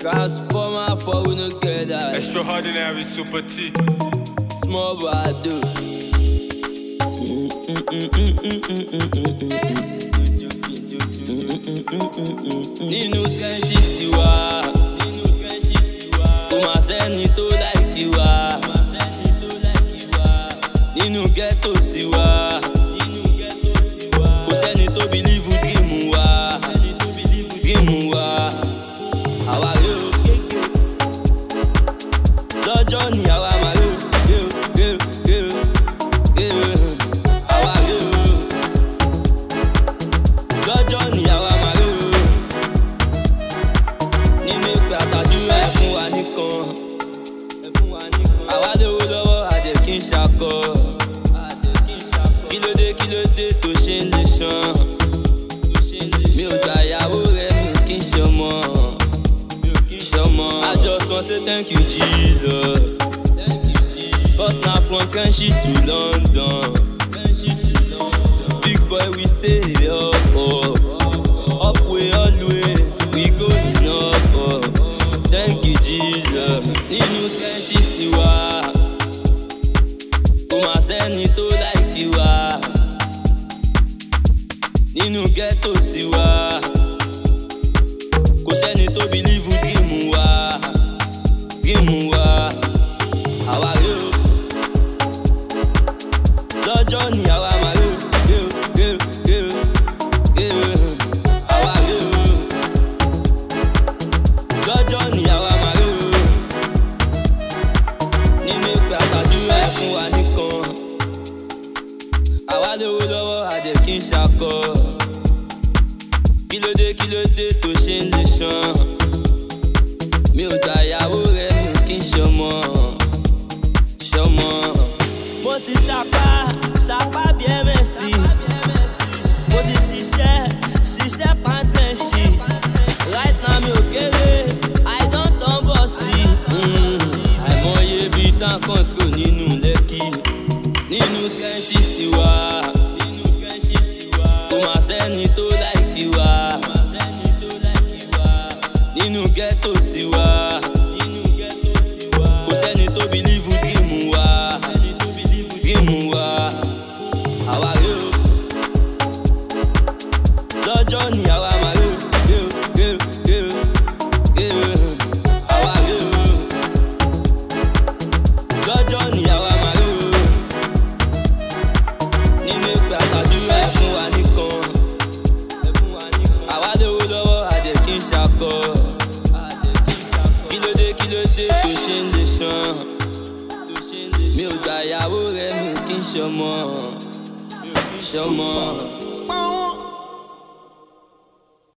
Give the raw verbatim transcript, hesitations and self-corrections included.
Transformer for we no get that. Extraordinary super T. Small but I do. Nínú trenches you are. Nínú trenches you are. Kò má sẹ́ni tó like you are. Kò má sẹ́ni tó like you are. Nínú ghetto tiwa. Nínú ghetto tiwa. Kò sẹ́ni tó believe dream wa. Kò sẹ́ni tó believe dream wa. Àwa rè o kéke. Lọ́jọ́ ni àwa máa rè o. Rè o, rè o, rè o, rè o. Àwa rè o. Lọ́jọ́ ni àwa máa rè o. Nínú ìpè àtàdúrà ẹ fún wa nìkan. Ẹ fún wa nìkan. Àwa lówó lọ́wọ́ àdè kí n ṣakọ. Àdè kí n ṣakọ. Kílódé kílódé tó ṣe ń lè ṣan. Tó ṣe ń lè ṣan. Mi ò gbà ìyàwó rẹ̀ mi ò kí n ṣọmọ. I just want to say thank you, Jesus. Thank you, Jesus. Cause now from trenches to London. Trenches to London. Big boy, we stay up, up. Up we always, we going up, up. Thank you, Jesus. Nínú trenches you are. Kò má sẹ́ni tó like you are. Nínú ghetto tiwa. Kò sẹ́ni tó believe dream wa. Dream wa. Àwa rè o. Lọ́jọ́ ni àwa máa rè o. Rè o, rè o, rè o, rè o. Àwa rè o. Lọ́jọ́ ni àwa máa rè o. Nínú ìpè àtàdúrà ẹ fún wa nìkan. Àwa lówó lọ́wọ́ àdè kí n ṣakọ. Kílódé kílódé tó ṣe ń lè ṣan. Mi ò gbà ìyàwó rẹ̀ mi ò kí n ṣọmọ. Ṣọmọ. Mo ti sapá sapá bí M S C. Mo ti ṣiṣẹ́ ṣiṣẹ́ pàǹtẹ̀ṣì. Right now mi ò kéré I don turn bọ́ọ̀sì. Àìmọye bíi tán control nínú Lẹ́kì. Nínú trenches tiwa. Nínú trenches tiwa. Kò má sẹ́ni tó like you are. Kò má sẹ́ni tó like you are. Nínú ghetto tiwa. Nínú ghetto tiwa. Kò sẹ́ni tó believe dream wa. Kò sẹ́ni tó believe dream wa. Àwa rè o. Lọ́jọ́ ni àwa máa rè o. Rè o, rè o, rè o, rè o. Àwa rè o. Lọ́jọ́ ni àwa máa rè o. Nínú ìpè àtàdúrà ẹ fún wa nìkan. Ẹ fún wa nìkan. Àwa lówó lọ́wọ́ àdè kí n ṣakọ. Kílódé kílódé tó ṣe ń lè ṣan. Mi ò gbà ìyàwó rẹ̀ mi ò kí n ṣọmọ. Ṣọmọ.